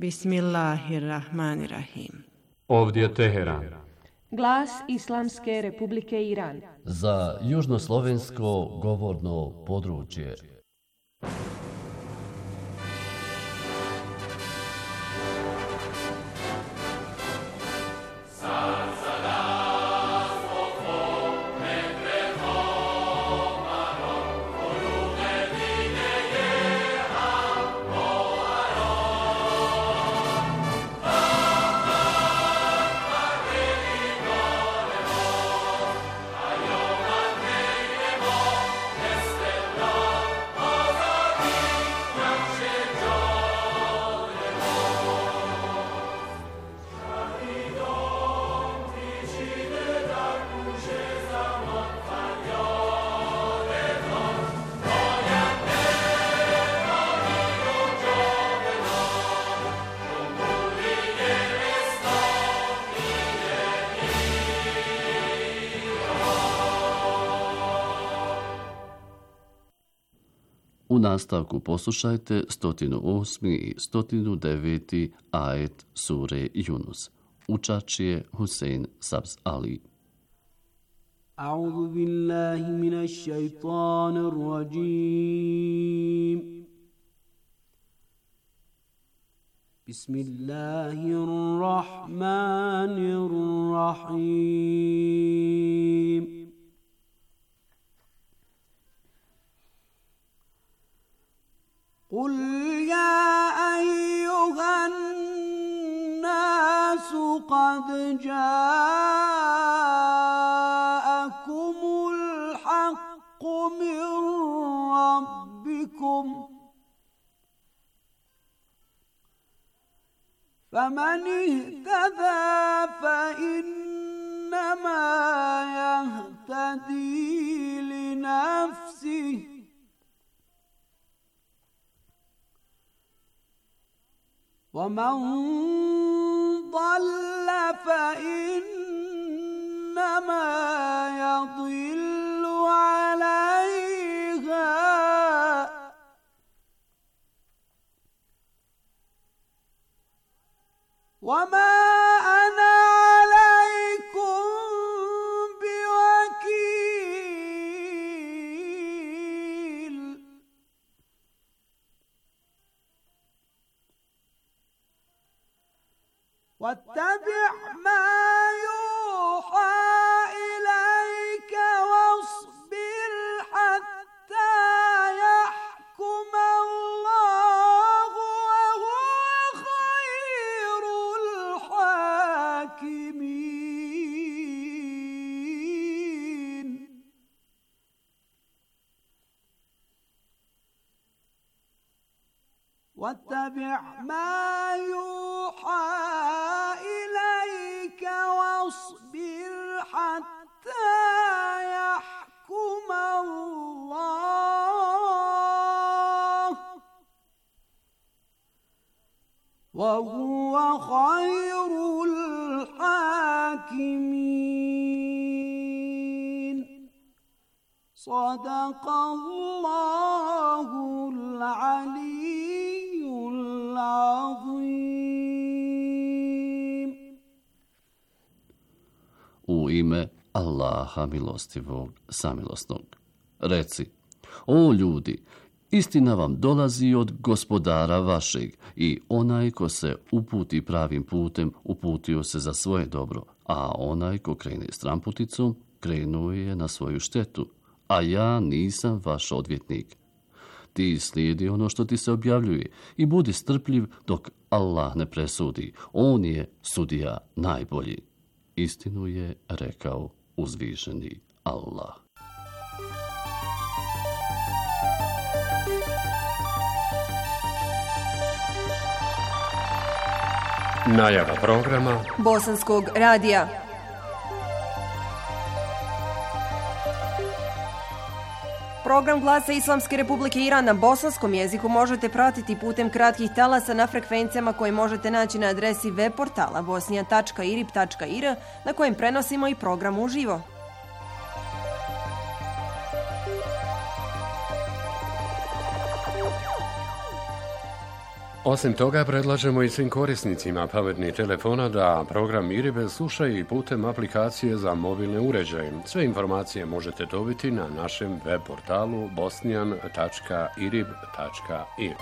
Bismillahirrahmanirrahim. Ovdje je Teheran. Glas Islamske Republike Iran. Za južnoslovensko govorno područje. U nastavku poslušajte 108. i 109. ajet sure Yunus. Učač je Husein Sabz Ali. A'udhu billahi minash shaitanir rajim. Bismillahirrahmanirrahim. قل يا أيها الناس قد جاءكم الحق من ربكم فمن اهتدى فإنما يهتدي لنفسه ومن ضل فإنما يضل عليها وما أنا عليكم بوكيل واتبع ما يوحى إليك واصبر حتى يحكم الله وهو خير الحاكمين واتبع ما يوحى إليك واصبر حتى يحكم الله وهو خير الحاكمين صدق الله العلي العظيم. U ime Allaha milostivog, samilosnog. Reci, o ljudi, istina vam dolazi od Gospodara vašeg i onaj ko se uputi pravim putem, uputio se za svoje dobro, a onaj ko krene stramputicom, krenuo je na svoju štetu, a ja nisam vaš odvjetnik. Ti slijedi ono što ti se objavljuje i budi strpljiv dok Allah ne presudi. On je sudija najbolji. Istinu je rekao uzvišeni Allah. Najava programa Bosanskog radija. Program Glasa Islamske Republike Iran na bosanskom jeziku možete pratiti putem kratkih talasa na frekvencijama koje možete naći na adresi web portala bosnija.irib.ir na kojem prenosimo i program uživo. Osim toga, predlažemo i svim korisnicima pametnih telefona da program IRIB slušaju i putem aplikacije za mobilne uređaje. Sve informacije možete dobiti na našem web portalu bosnian.irib.ir.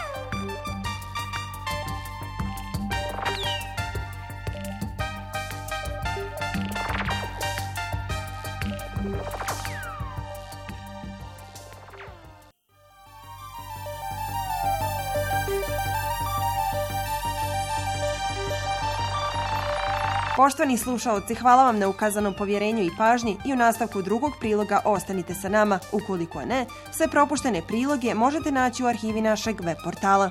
Poštovani slušaoci, hvala vam na ukazanom povjerenju i pažnji i u nastavku drugog priloga ostanite sa nama. Ukoliko ne, sve propuštene priloge možete naći u arhivi našeg web portala.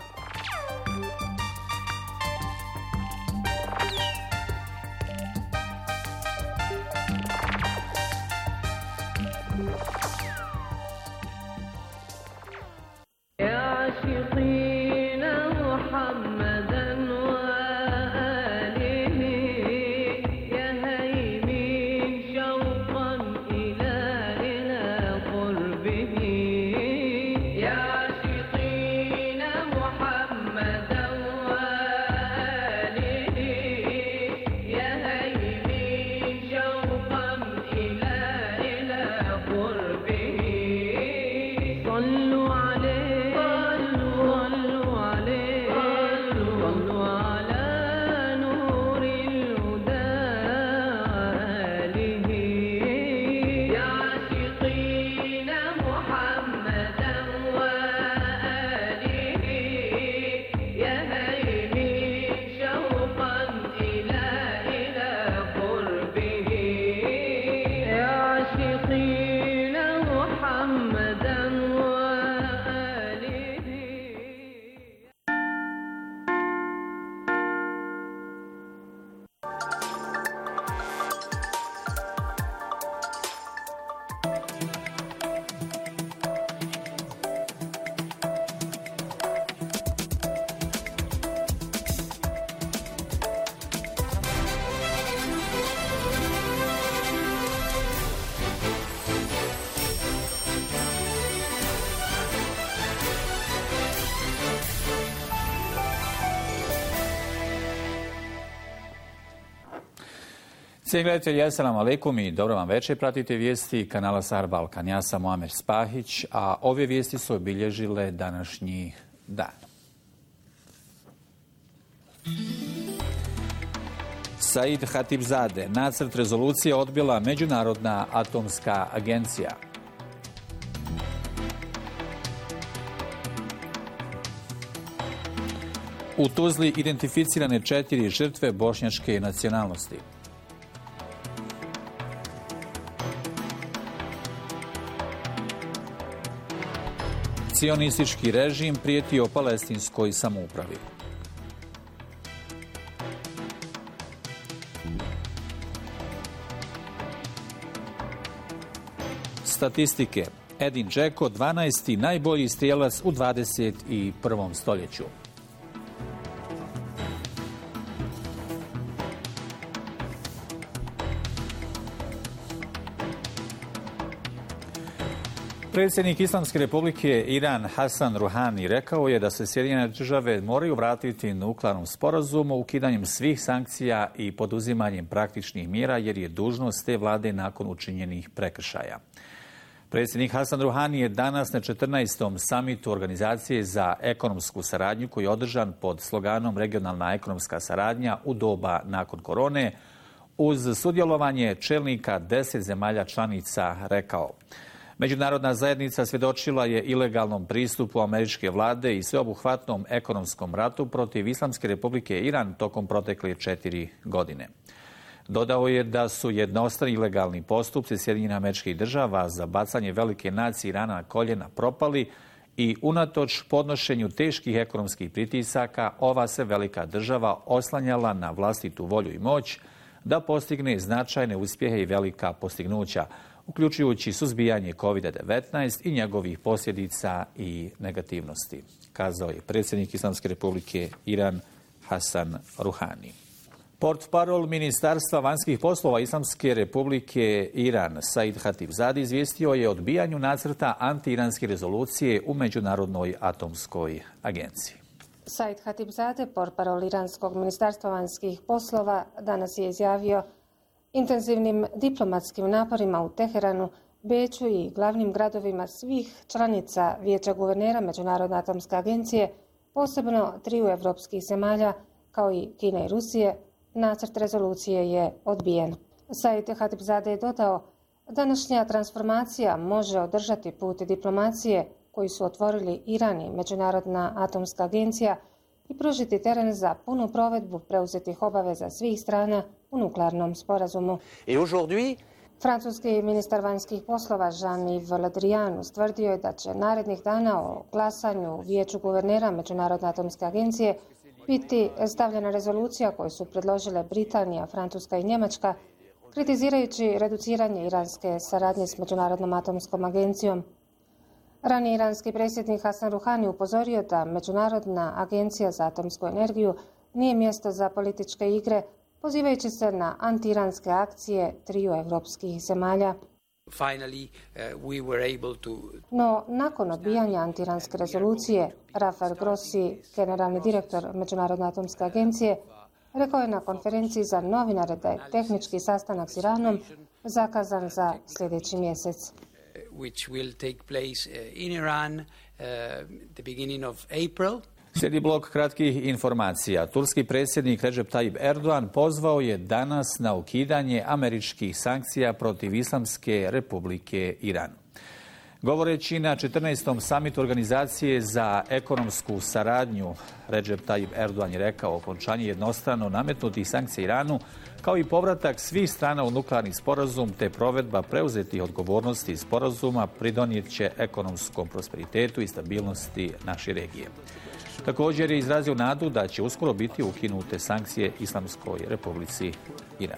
Cijenjeni gledatelji, assalamu alaikum i dobro vam večer. Pratite vijesti kanala Sahar Balkan. Ja sam Muamer Spahić, a ove vijesti su obilježile današnji dan. Said Hatibzade, nacrt rezolucije odbila Međunarodna atomska agencija. U Tuzli identificirane 4 žrtve bošnjačke nacionalnosti. Cionistički režim prijetio palestinskoj samoupravi. Statistike. Edin Dzeko, 12. najbolji strijelac u 21. stoljeću. Predsjednik Islamske republike Iran Hasan Ruhani rekao je da se Sjedinjene države moraju vratiti nuklearnom sporazumu ukidanjem svih sankcija i poduzimanjem praktičnih mjera jer je dužnost te vlade nakon učinjenih prekršaja. Predsjednik Hasan Ruhani je danas na 14. samitu Organizacije za ekonomsku saradnju koji je održan pod sloganom Regionalna ekonomska saradnja u doba nakon korone uz sudjelovanje čelnika 10 zemalja članica rekao: Međunarodna zajednica svjedočila je ilegalnom pristupu američke vlade i sveobuhvatnom ekonomskom ratu protiv Islamske republike Iran tokom protekle 4 godine. Dodao je da su jednostrani ilegalni postupci Sjedinjenih Američkih Država za bacanje velike nacije Irana na koljena propali i unatoč podnošenju teških ekonomskih pritisaka ova se velika država oslanjala na vlastitu volju i moć da postigne značajne uspjehe i velika postignuća, uključujući suzbijanje COVID-19 i njegovih posljedica i negativnosti, kazao je predsjednik Islamske republike Iran Hasan Ruhani. Portparol Ministarstva vanjskih poslova Islamske republike Iran Said Hatibzade izvijestio je o odbijanju nacrta anti-iranske rezolucije u Međunarodnoj atomskoj agenciji. Said Hatibzadeh, portparol iranskog ministarstva vanjskih poslova, danas je izjavio: intenzivnim diplomatskim naporima u Teheranu, Beču i glavnim gradovima svih članica Vijeća guvernera Međunarodne atomske agencije, posebno 3 evropskih zemalja, kao i Kine i Rusije, nacrt rezolucije je odbijen. Said Hatibzadeh je dodao: današnja transformacija može održati put diplomacije koji su otvorili Iran i Međunarodna atomska agencija i pružiti teren za punu provedbu preuzetih obaveza svih strana u nuklearnom sporazumu. Francuski ministar vanjskih poslova Jean-Yves Le Drian ustvrdio je da će narednih dana o glasanju u Vijeću guvernera Međunarodne atomske agencije biti stavljena rezolucija koju su predložile Britanija, Francuska i Njemačka, kritizirajući reduciranje iranske saradnje s Međunarodnom atomskom agencijom. Raniji iranski predsjednik Hasan Rouhani upozorio da Međunarodna agencija za atomsku energiju nije mjesto za političke igre, pozivajući se na anti-iranske akcije 3 evropskih zemalja. No, nakon odbijanja anti-iranske rezolucije, Rafael Grossi, generalni direktor Međunarodne atomske agencije, rekao je na konferenciji za novinare da je tehnički sastanak s Iranom zakazan za sljedeći mjesec. Which will take place in Iran the beginning of April. Slijedi blok kratkih informacija. Turski predsjednik Recep Tayyip Erdogan pozvao je danas na ukidanje američkih sankcija protiv Islamske republike Iran. Govoreći na 14. samitu Organizacije za ekonomsku saradnju, Recep Tayyip Erdogan je rekao: okončanje jednostrano nametnutih sankcija Iranu, kao i povratak svih strana u nuklearni sporazum te provedba preuzetih odgovornosti iz sporazuma pridonijet će ekonomskom prosperitetu i stabilnosti naše regije. Također je izrazio nadu da će uskoro biti ukinute sankcije Islamskoj republici Iran.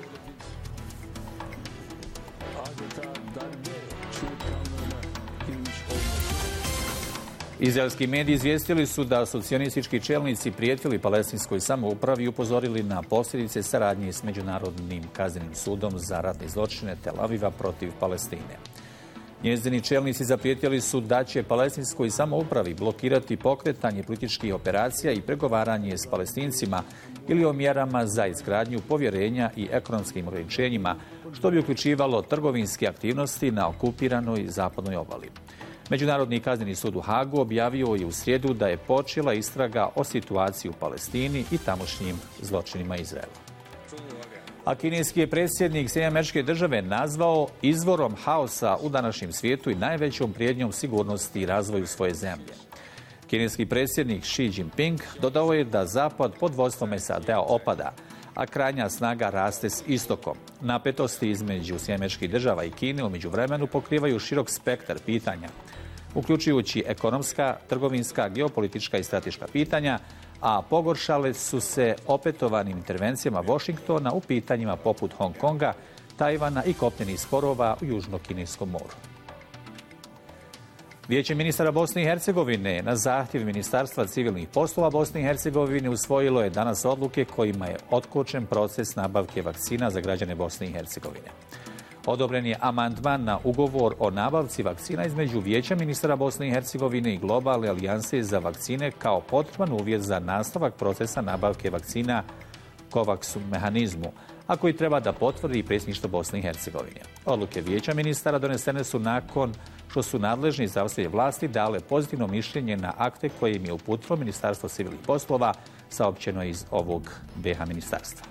Izraelski mediji izvijestili su da su sionistički čelnici prijetili palestinskoj samoupravi i upozorili na posljedice saradnje s Međunarodnim kaznenim sudom za ratne zločine Tel Aviva protiv Palestine. Njezini čelnici zaprijetili su da će palestinskoj samoupravi blokirati pokretanje političkih operacija i pregovaranje s Palestincima ili o mjerama za izgradnju povjerenja i ekonomskim ograničenjima, što bi uključivalo trgovinske aktivnosti na okupiranoj zapadnoj obali. Međunarodni kazneni sud u Hagu objavio je u srijedu da je počela istraga o situaciji u Palestini i tamošnjim zločinima Izraela. A kineski je predsjednik SAD nazvao izvorom haosa u današnjem svijetu i najvećom prijetnjom sigurnosti i razvoju svoje zemlje. Kineski predsjednik Xi Jinping dodao je da Zapad pod vodstvom SAD-a opada, a krajnja snaga raste s istokom. Napetosti između SAD-a i Kine u međuvremenu pokrivaju širok spektar pitanja, uključujući ekonomska, trgovinska, geopolitička i strateška pitanja, a pogoršale su se opetovanim intervencijama Washingtona u pitanjima poput Hong Konga, Tajvana i kopnenih sporova u Južno-Kineskom moru. Vijeće ministara Bosne i Hercegovine na zahtjev Ministarstva civilnih poslova Bosne i Hercegovine usvojilo je danas odluke kojima je otkočen proces nabavke vakcina za građane Bosne i Hercegovine. Odobren je amandman na ugovor o nabavci vakcina između Vijeća ministara Bosne i Hercegovine i Globalne alijanse za vakcine kao potreban uvjet za nastavak procesa nabavke vakcina COVAX mehanizmu, a koji treba da potvrdi i predsjedništvo Bosne i Hercegovine. Odluke Vijeća ministara donesene su nakon što su nadležni zdravstvene vlasti dale pozitivno mišljenje na akte koje im je uputilo Ministarstvo civilnih poslova, saopćeno iz ovog BiH ministarstva.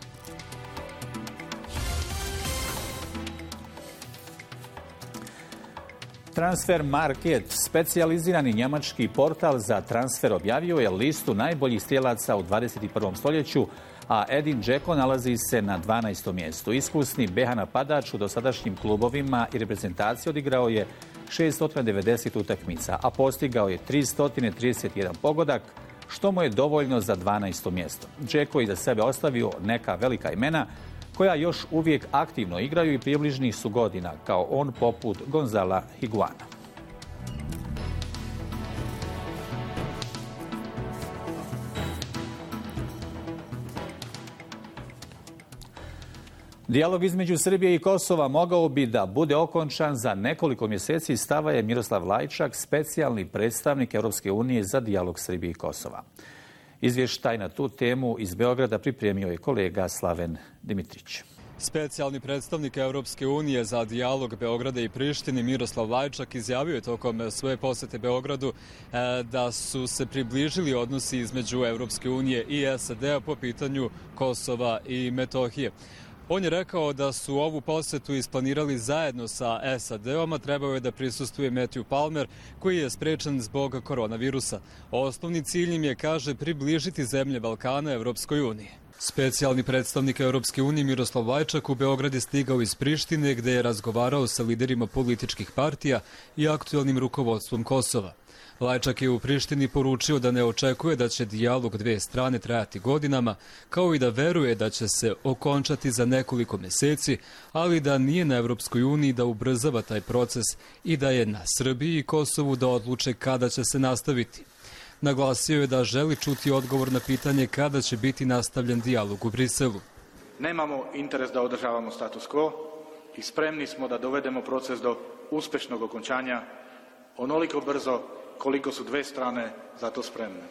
Transfer Market, specijalizirani njemački portal za transfer, objavio je listu najboljih strijelaca u 21. stoljeću, a Edin Dzeko nalazi se na 12. mjestu. Iskusni BiH napadač u dosadašnjim klubovima i reprezentaciji odigrao je 690 utakmica, a postigao je 331 pogodak, što mu je dovoljno za 12. mjesto. Dzeko je za sebe ostavio neka velika imena koja još uvijek aktivno igraju i približnih su godina, kao on poput Gonzala Higuana. Dijalog između Srbije i Kosova mogao bi da bude okončan za nekoliko mjeseci, stava je Miroslav Lajčak, specijalni predstavnik Europske unije za dijalog Srbije i Kosova. Izvještaj na tu temu iz Beograda pripremio je kolega Slaven Dimitrić. Specijalni predstavnik Europske unije za dijalog Beograda i Prištine Miroslav Lajčak izjavio je tokom svoje posete Beogradu da su se približili odnosi između Europske unije i SAD-a po pitanju Kosova i Metohije. On je rekao da su ovu posetu isplanirali zajedno sa SAD-om, a trebao je da prisustvuje Matthew Palmer, koji je sprečen zbog koronavirusa. Osnovni cilj im je, kaže, približiti zemlje Balkana Evropskoj uniji. Specijalni predstavnik Europske unije Miroslav Lajčak u Beograd je stigao iz Prištine, gde je razgovarao sa liderima političkih partija i aktuelnim rukovodstvom Kosova. Lajčak je u Prištini poručio da ne očekuje da će dijalog dve strane trajati godinama, kao i da veruje da će se okončati za nekoliko meseci, ali da nije na Evropskoj uniji da ubrzava taj proces i da je na Srbiji i Kosovu da odluče kada će se nastaviti. Naglasio je da želi čuti odgovor na pitanje kada će biti nastavljen dijalog u Briselu. Nemamo interes da održavamo status quo i spremni smo da dovedemo proces do uspešnog okončanja onoliko brzo koliko su dve strane za to spremne.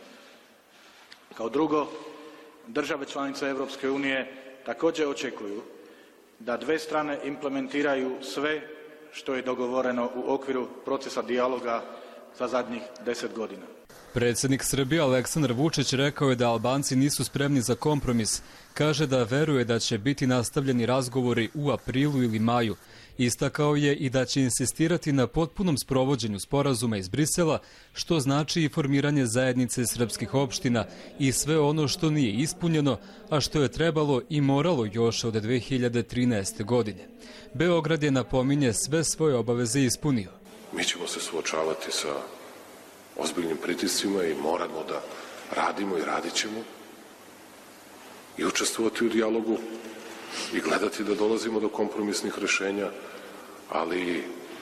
Kao drugo, države članice Evropske unije također očekuju da dve strane implementiraju sve što je dogovoreno u okviru procesa dijaloga za zadnjih 10 godina. Predsjednik Srbije Aleksandar Vučić rekao je da Albanci nisu spremni za kompromis. Kaže da veruje da će biti nastavljeni razgovori u aprilu ili maju. Istakao je i da će insistirati na potpunom sprovođenju sporazuma iz Brisela, što znači i formiranje zajednice srpskih opština i sve ono što nije ispunjeno, a što je trebalo i moralo još od 2013. godine. Beograd je, napominje, sve svoje obaveze ispunio. Mi ćemo se suočavati sa ozbiljnim pritiscima i moramo da radimo i radit ćemo i učestvovati u dijalogu i gledati da dolazimo do kompromisnih rešenja, ali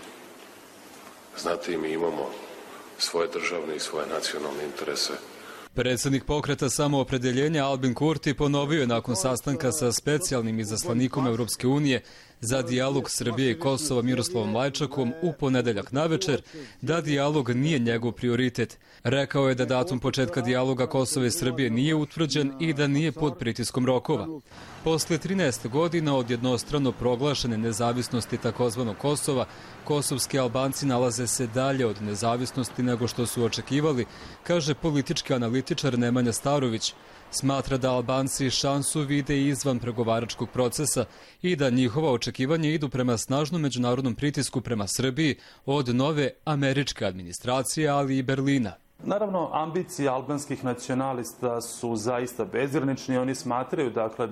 znate, i mi imamo svoje državne i svoje nacionalne interese. Predsjednik pokreta Samoopredeljenja Albin Kurti ponovio je nakon sastanka sa specijalnim izaslanikom Europske unije za dijalog Srbije i Kosova Miroslavom Lajčakom u ponedeljak navečer da dijalog nije njegov prioritet. Rekao je da datum početka dijaloga Kosova i Srbije nije utvrđen i da nije pod pritiskom rokova. Posle 13 godina od jednostrano proglašene nezavisnosti takozvanog Kosova, kosovski Albanci nalaze se dalje od nezavisnosti nego što su očekivali, kaže politički analitičar Nemanja Starović. Smatra da Albanci šansu vide izvan pregovaračkog procesa i da njihova očekivanja idu prema snažnom međunarodnom pritisku prema Srbiji od nove američke administracije, ali i Berlina. Naravno, ambicije albanskih nacionalista su zaista bezgranične. Oni smatraju, dakle,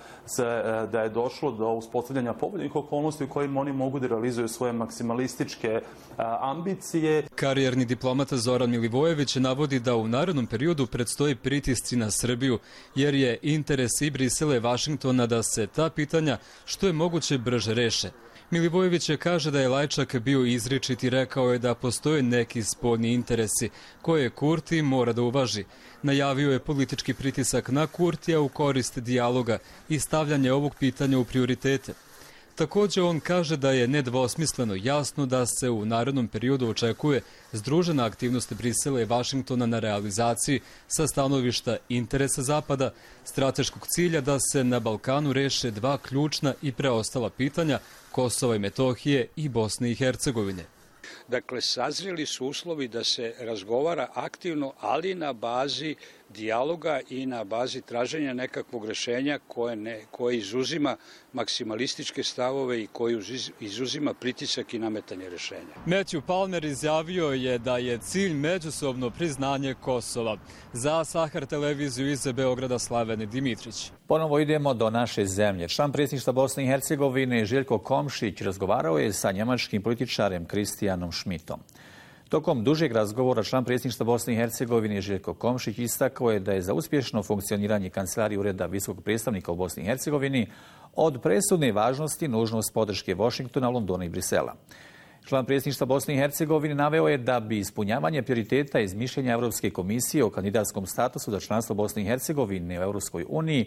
da je došlo do uspostavljanja povoljnih okolnosti u kojima oni mogu da realizuju svoje maksimalističke ambicije. Karijerni diplomata Zoran Milivojević navodi da u narednom periodu predstoji pritisci na Srbiju, jer je interes i Brisela i Vašingtona da se ta pitanja što je moguće brže reše. Milivojević kaže da je Lajčak bio izričit i rekao je da postoje neki spoljni interesi koje Kurti mora da uvaži. Najavio je politički pritisak na Kurtija u korist dijaloga i stavljanje ovog pitanja u prioritete. Također on kaže da je nedvosmisleno jasno da se u narednom periodu očekuje združena aktivnost Brisela i Vašingtona na realizaciji sa stanovišta interesa Zapada, strateškog cilja da se na Balkanu reše dva ključna i preostala pitanja Kosova i Metohije i Bosne i Hercegovine. Dakle, sazreli su uslovi da se razgovara aktivno, ali na bazi dijaloga i na bazi traženja nekakvog rešenja koje izuzima maksimalističke stavove i koje izuzima pritisak i nametanje rešenja. Matthew Palmer izjavio je da je cilj međusobno priznanje Kosova. Za Sahar televiziju iz Beograda Slaven Dimitrić. Ponovo idemo do naše zemlje. Član predsjedništva Bosne i Hercegovine Željko Komšić razgovarao je sa njemačkim političarem Kristijanom Schmidtom. Tokom dužeg razgovora član predsjedništva Bosne i Hercegovine Željko Komšić istakao je da je za uspješno funkcioniranje kancelarije Ureda visokog predstavnika u Bosni i Hercegovini od presudne važnosti nužnost podrške Vašingtona, Londona i Brisela. Član predsjedništva Bosne i Hercegovine naveo je da bi ispunjavanje prioriteta iz mišljenja Europske komisije o kandidatskom statusu za članstvo Bosne i Hercegovine u Europskoj uniji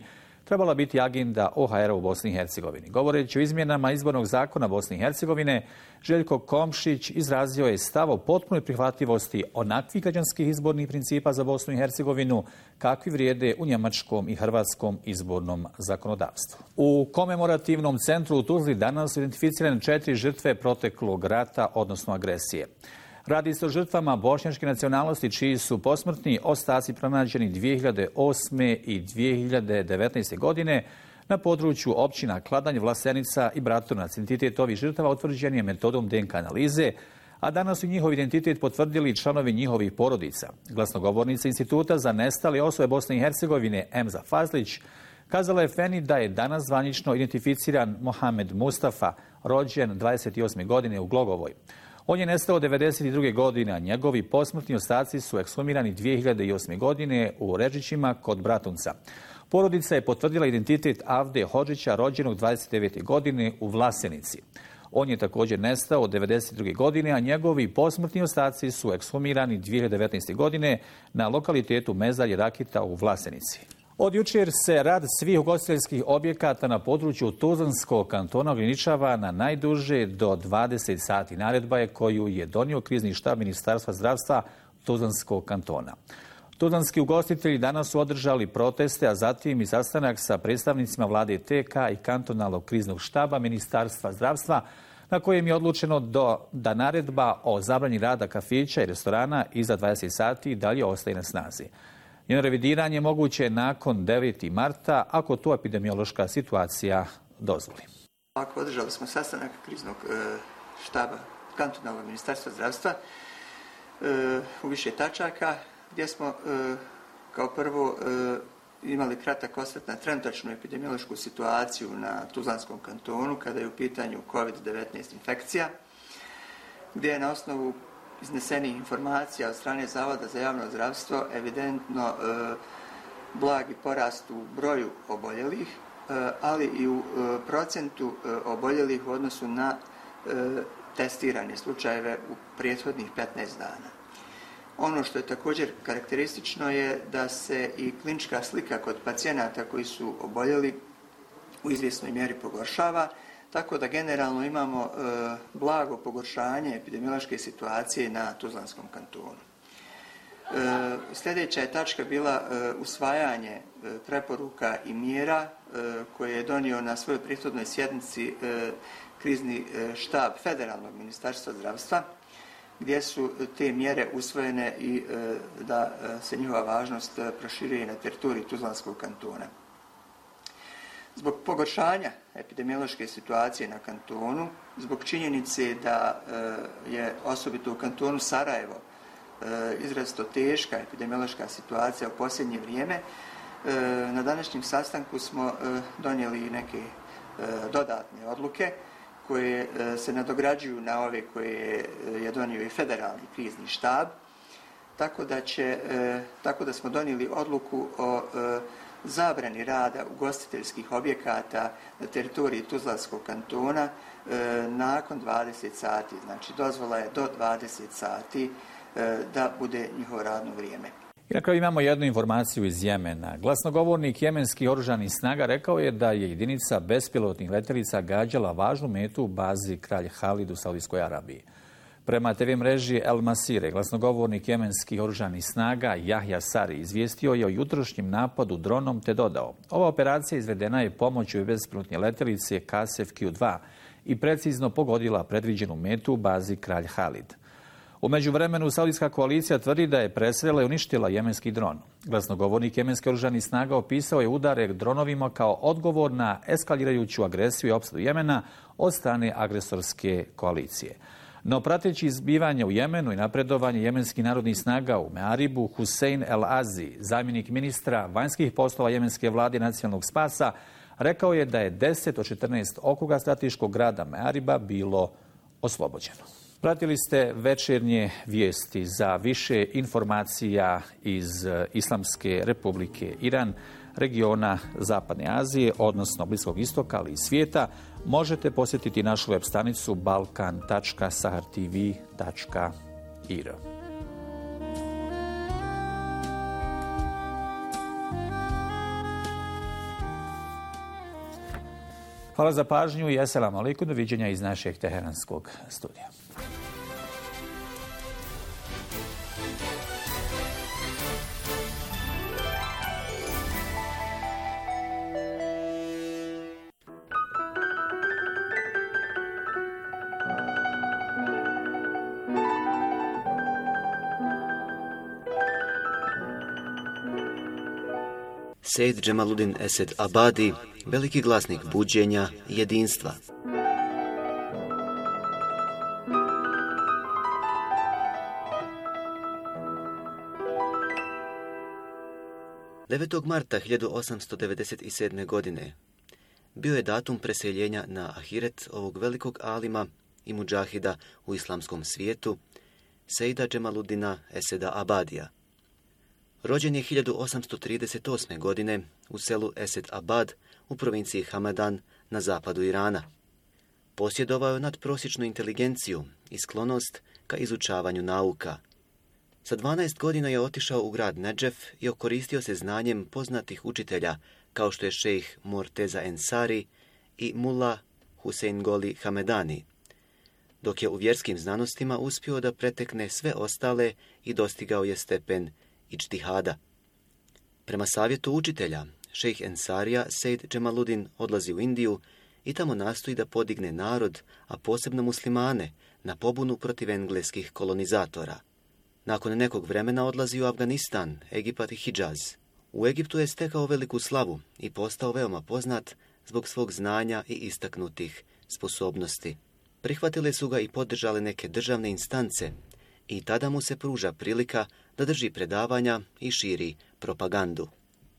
trebala biti agenda OHR-a u Bosni i Hercegovini. Govoreći o izmjenama izbornog zakona Bosne i Hercegovine, Željko Komšić izrazio je stav o potpunoj prihvatljivosti onakvih građanskih izbornih principa za Bosnu i Hercegovinu kakvi vrijede u njemačkom i hrvatskom izbornom zakonodavstvu. U komemorativnom centru u Tuzli danas su identificirane 4 žrtve proteklog rata, odnosno agresije. Radi se o žrtvama bošnjačke nacionalnosti čiji su posmrtni ostaci pronađeni 2008. i 2019. godine na području općina Kladanj, Vlasenica i Bratunac. Identitet ovih žrtava utvrđen je metodom DNK analize, a danas su njihov identitet potvrdili članovi njihovih porodica. Glasnogovornica Instituta za nestale osobe Bosne i Hercegovine Emza Fazlić kazala je Feni da je danas zvanično identificiran Mohamed Mustafa, rođen 28. godine u Glogovoj. On je nestao 1992. godine, a njegovi posmrtni ostaci su ekshumirani 2008. godine u Režićima kod Bratunca. Porodica je potvrdila identitet Avde Hodžića, rođenog 29. godine u Vlasenici. On je također nestao 1992. godine, a njegovi posmrtni ostaci su ekshumirani 2019. godine na lokalitetu Mezalje Rakita u Vlasenici. Od jučer se rad svih ugostiteljskih objekata na području Tuzlanskog kantona ograničava na najduže do 20 sati. Naredba je koju je donio krizni štab Ministarstva zdravstva Tuzlanskog kantona. Tuzlanski ugostitelji danas su održali proteste, a zatim i sastanak sa predstavnicima vlade TK i kantonalnog kriznog štaba Ministarstva zdravstva, na kojem je odlučeno da naredba o zabrani rada kafića i restorana iza 20 sati dalje ostaje na snazi. Njeno revidiranje moguće je nakon 9. marta, ako to epidemiološka situacija dozvoli. Održali smo sastanak kriznog štaba kantonalnog Ministarstva zdravstva u više tačaka, gdje smo kao prvo imali kratak osvrt na trenutačnu epidemiološku situaciju na Tuzlanskom kantonu kada je u pitanju COVID-19 infekcija, gdje je na osnovu iznesenih informacija od strane Zavoda za javno zdravstvo evidentno blagi porast u broju oboljelih, ali i u procentu oboljelih u odnosu na testirane slučajeve u prethodnih 15 dana. Ono što je također karakteristično je da se i klinička slika kod pacijenata koji su oboljeli u izvjesnoj mjeri pogoršava, tako da generalno imamo blago pogoršanje epidemiološke situacije na Tuzlanskom kantonu. Sljedeća je tačka bila usvajanje preporuka i mjera koje je donio na svojoj prethodnoj sjednici krizni štab Federalnog ministarstva zdravstva, gdje su te mjere usvojene i da se njihova važnost proširuje na teritoriji Tuzlanskog kantona. Zbog pogoršanja epidemiološke situacije na kantonu, zbog činjenice da je osobito u kantonu Sarajevo izrazito teška epidemiološka situacija u posljednje vrijeme, na današnjem sastanku smo donijeli neke dodatne odluke koje se nadograđuju na ove koje je donio i federalni krizni štab, tako da smo donijeli odluku o zabrani rada ugostiteljskih objekata na teritoriji Tuzlanskog kantona nakon 20 sati. Znači, dozvola je do 20 sati da bude njihovo radno vrijeme. I na kraju imamo jednu informaciju iz Jemena. Glasnogovornik jemenskih oružanih snaga rekao je da je jedinica bespilotnih letjelica gađala važnu metu u bazi Kralj Halid u Saudijskoj Arabiji. Prema TV mreži El Masire, glasnogovornik jemenskih oružanih snaga Jahja Sari izvijestio je o jutrošnjem napadu dronom te dodao: ova operacija izvedena je pomoću bespilotne letjelice Kasef Q2 i precizno pogodila predviđenu metu u bazi Kralj Halid. U međuvremenu saudijska koalicija tvrdi da je presrela i uništila jemenski dron. Glasnogovornik jemenskih oružanih snaga opisao je udare dronovima kao odgovor na eskalirajuću agresiju i opsadu Jemena od strane agresorske koalicije. No prateći izbivanje u Jemenu i napredovanje jemenskih narodnih snaga u Mearibu, Husein El Azi, zamjenik ministra vanjskih poslova jemenske vlade nacionalnog spasa, rekao je da je 10 od 14 okruga strateškog grada Meariba bilo oslobođeno. Pratili ste večernje vijesti. Za više informacija iz Islamske republike Iran, regiona Zapadne Azije, odnosno Bliskog istoka, ali i svijeta, možete posjetiti našu web stranicu balkan.sahartv.ir. Hvala za pažnju i assalamu alaikum, doviđenja iz našeg teheranskog studija. Sejd Džemaludin Esed Abadi, veliki glasnik buđenja i jedinstva. Marta 1897. godine bio je datum preseljenja na ahiret ovog velikog alima i mudžahida u islamskom svijetu, Sejda Džemaludina Eseda Abadija. Rođen je 1838. godine u selu Esed Abad u provinciji Hamadan na zapadu Irana. Posjedovao je nadprosječnu inteligenciju i sklonost ka izučavanju nauka. Sa 12 godina je otišao u grad Nedžef i okoristio se znanjem poznatih učitelja kao što je šejh Morteza Ensari i Mulla Husein Goli Hamedani, dok je u vjerskim znanostima uspio da pretekne sve ostale i dostigao je stepen ičtihada. Prema savjetu učitelja, šejh Ensarija Sejd Džemaludin odlazi u Indiju i tamo nastoji da podigne narod, a posebno muslimane, na pobunu protiv engleskih kolonizatora. Nakon nekog vremena odlazi u Afganistan, Egipat i Hidžaz. U Egiptu je stekao veliku slavu i postao veoma poznat zbog svog znanja i istaknutih sposobnosti. Prihvatile su ga i podržale neke državne instance i tada mu se pruža prilika da drži predavanja i širi propagandu.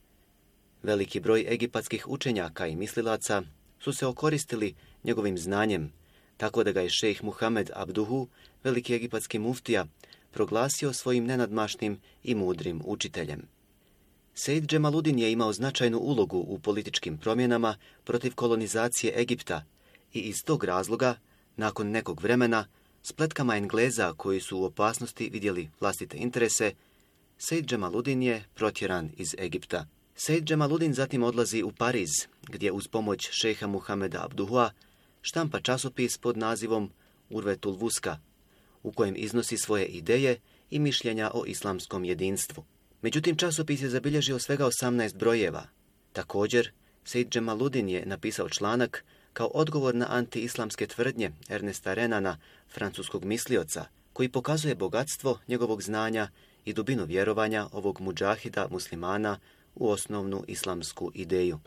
Veliki broj egipatskih učenjaka i mislilaca su se okoristili njegovim znanjem, tako da ga je šejh Muhamed Abduhu, veliki egipatski muftija, proglasio svojim nenadmašnim i mudrim učiteljem. Sejd Džemaludin je imao značajnu ulogu u političkim promjenama protiv kolonizacije Egipta i iz tog razloga, nakon nekog vremena, spletkama Engleza koji su u opasnosti vidjeli vlastite interese, Sejd Džemaludin je protjeran iz Egipta. Sejd Džemaludin zatim odlazi u Pariz, gdje uz pomoć šejha Muhameda Abduhua štampa časopis pod nazivom Urvetul Vuska, u kojem iznosi svoje ideje i mišljenja o islamskom jedinstvu. Međutim, časopis je zabilježio svega 18 brojeva. Također, Sejd Džemaludin je napisao članak kao odgovor na anti-islamske tvrdnje Ernesta Renana, francuskog mislioca, koji pokazuje bogatstvo njegovog znanja i dubinu vjerovanja ovog mudžahida muslimana u osnovnu islamsku ideju.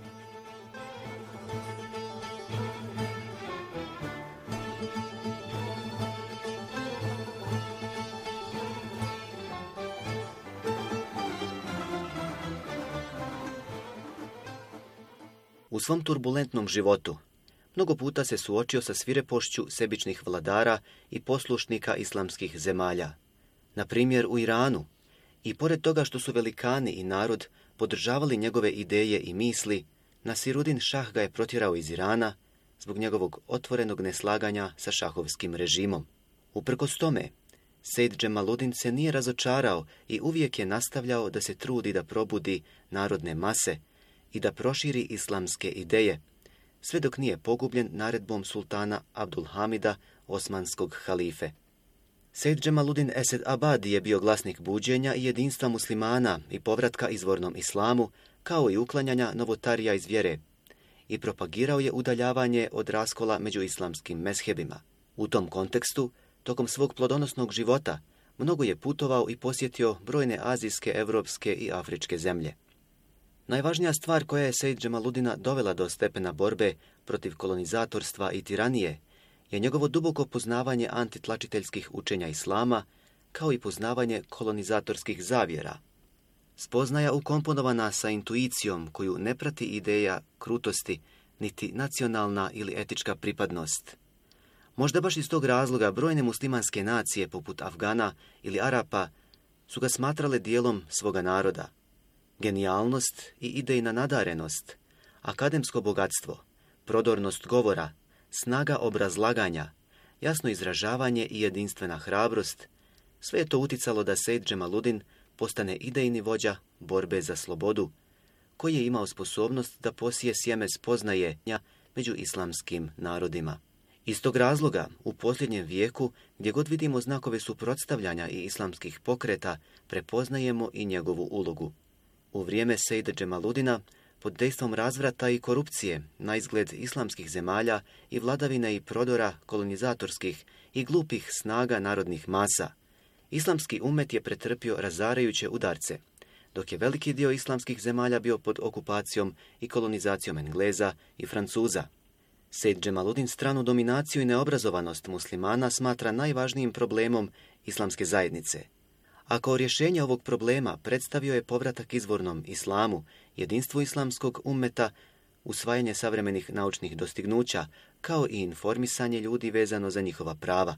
U svom turbulentnom životu mnogo puta se suočio sa svirepošću sebičnih vladara i poslušnika islamskih zemalja. Na primjer u Iranu, i pored toga što su velikani i narod podržavali njegove ideje i misli, Nasiruddin Šah ga je protjerao iz Irana zbog njegovog otvorenog neslaganja sa šahovskim režimom. Uprkos tome, Sejd Džemaludin se nije razočarao i uvijek je nastavljao da se trudi da probudi narodne mase i da proširi islamske ideje, sve dok nije pogubljen naredbom sultana Abdulhamida, osmanskog halife. Sejd Džemaludin Esed Abadi je bio glasnik buđenja i jedinstva muslimana i povratka izvornom islamu, kao i uklanjanja novotarija iz vjere, i propagirao je udaljavanje od raskola među islamskim mezhebima. U tom kontekstu, tokom svog plodonosnog života, mnogo je putovao i posjetio brojne azijske, evropske i afričke zemlje. Najvažnija stvar koja je Sejd Džemaludina dovela do stepena borbe protiv kolonizatorstva i tiranije je njegovo duboko poznavanje antitlačiteljskih učenja islama, kao i poznavanje kolonizatorskih zavjera. Spoznaja ukomponovana sa intuicijom koju ne prati ideja krutosti, niti nacionalna ili etička pripadnost. Možda baš iz tog razloga brojne muslimanske nacije poput Afgana ili Arapa su ga smatrale dijelom svoga naroda. Genijalnost i idejna nadarenost, akademsko bogatstvo, prodornost govora, snaga obrazlaganja, jasno izražavanje i jedinstvena hrabrost, sve je to uticalo da Sejd Džemaludin postane idejni vođa borbe za slobodu, koji je imao sposobnost da posije sjeme spoznaje među islamskim narodima. Iz tog razloga, u posljednjem vijeku, gdje god vidimo znakove suprotstavljanja i islamskih pokreta, prepoznajemo i njegovu ulogu. U vrijeme Sejda Džemaludina, pod dejstvom razvrata i korupcije, na izgled islamskih zemalja i vladavine i prodora kolonizatorskih i glupih snaga narodnih masa, islamski umet je pretrpio razarajuće udarce, dok je veliki dio islamskih zemalja bio pod okupacijom i kolonizacijom Engleza i Francuza. Sejd Džemaludin stranu dominaciju i neobrazovanost muslimana smatra najvažnijim problemom islamske zajednice. A kao rješenje ovog problema predstavio je povratak izvornom islamu, jedinstvu islamskog ummeta, usvajanje savremenih naučnih dostignuća, kao i informisanje ljudi vezano za njihova prava.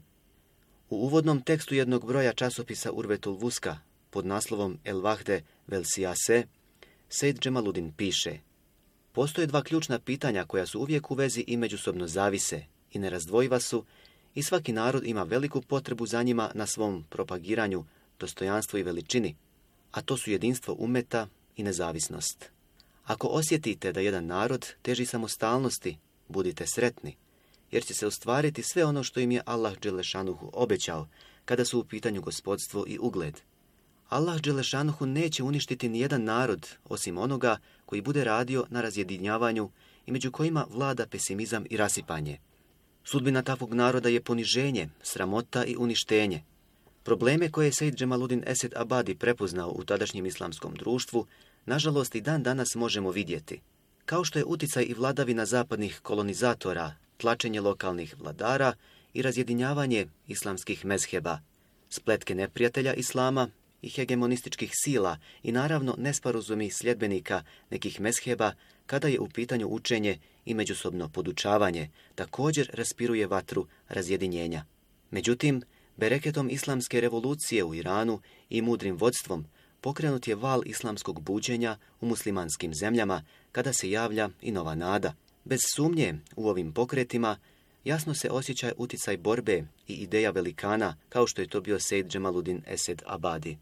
U uvodnom tekstu jednog broja časopisa Urvetul Vuska pod naslovom El Vahde vel Siyase, Sejd Džemaludin piše: postoje dva ključna pitanja koja su uvijek u vezi i međusobno zavise i nerazdvojiva su i svaki narod ima veliku potrebu za njima na svom propagiranju, dostojanstvu i veličini, a to su jedinstvo ummeta i nezavisnost. Ako osjetite da jedan narod teži samostalnosti, budite sretni, jer će se ostvariti sve ono što im je Allah Đelešanuhu obećao kada su u pitanju gospodstvo i ugled. Allah Đelešanuhu neće uništiti nijedan narod osim onoga koji bude radio na razjedinjavanju i među kojima vlada pesimizam i rasipanje. Sudbina takvog naroda je poniženje, sramota i uništenje. Probleme koje je Sejd Džemaludin Esed Abadi prepoznao u tadašnjem islamskom društvu, nažalost i dan danas možemo vidjeti. Kao što je uticaj i vladavina zapadnih kolonizatora, tlačenje lokalnih vladara i razjedinjavanje islamskih mezheba, spletke neprijatelja islama i hegemonističkih sila i naravno nesporazumi sljedbenika nekih mezheba kada je u pitanju učenje i međusobno podučavanje, također raspiruje vatru razjedinjenja. Međutim, bereketom islamske revolucije u Iranu i mudrim vodstvom pokrenut je val islamskog buđenja u muslimanskim zemljama kada se javlja i nova nada. Bez sumnje u ovim pokretima jasno se osjeća uticaj borbe i ideja velikana kao što je to bio Sejd Džemaludin Esed Abadi.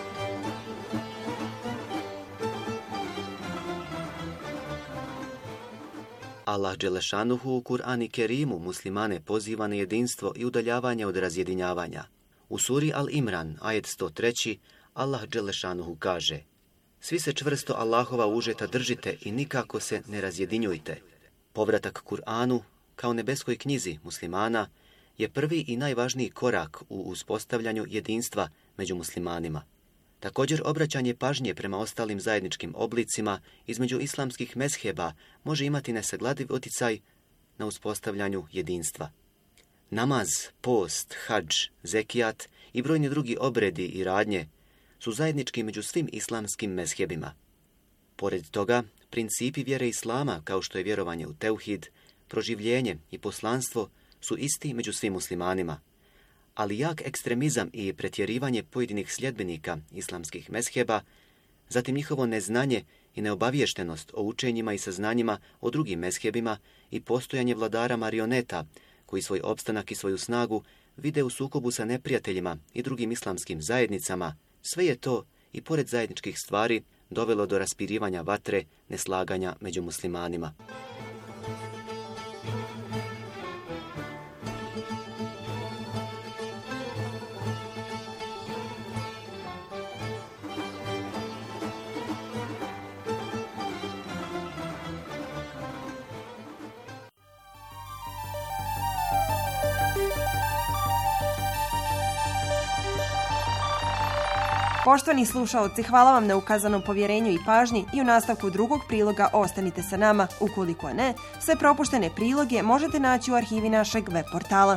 Allah Đelešanuhu u Kur'an i Kerimu muslimane poziva na jedinstvo i udaljavanje od razjedinjavanja. U suri Al-Imran, ajet 103, Allah Đelešanuhu kaže: svi se čvrsto Allahova užeta držite i nikako se ne razjedinjujte. Povratak Kur'anu, kao nebeskoj knjizi muslimana, je prvi i najvažniji korak u uspostavljanju jedinstva među muslimanima. Također, obraćanje pažnje prema ostalim zajedničkim oblicima između islamskih mezheba može imati nesaglediv utjecaj na uspostavljanju jedinstva. Namaz, post, hadž, zekijat i brojni drugi obredi i radnje su zajednički među svim islamskim mezhebima. Pored toga, principi vjere islama, kao što je vjerovanje u teuhid, proživljenje i poslanstvo, su isti među svim muslimanima. Ali jak ekstremizam i pretjerivanje pojedinih sljedbenika islamskih mezheba, zatim njihovo neznanje i neobaviještenost o učenjima i saznanjima o drugim mezhebima i postojanje vladara marioneta, koji svoj opstanak i svoju snagu vide u sukobu sa neprijateljima i drugim islamskim zajednicama, sve je to, i pored zajedničkih stvari, dovelo do raspirivanja vatre neslaganja među muslimanima. Poštovani slušaoci, hvala vam na ukazanom povjerenju i pažnji i u nastavku drugog priloga ostanite sa nama. Ukoliko ne, sve propuštene priloge možete naći u arhivi našeg web portala.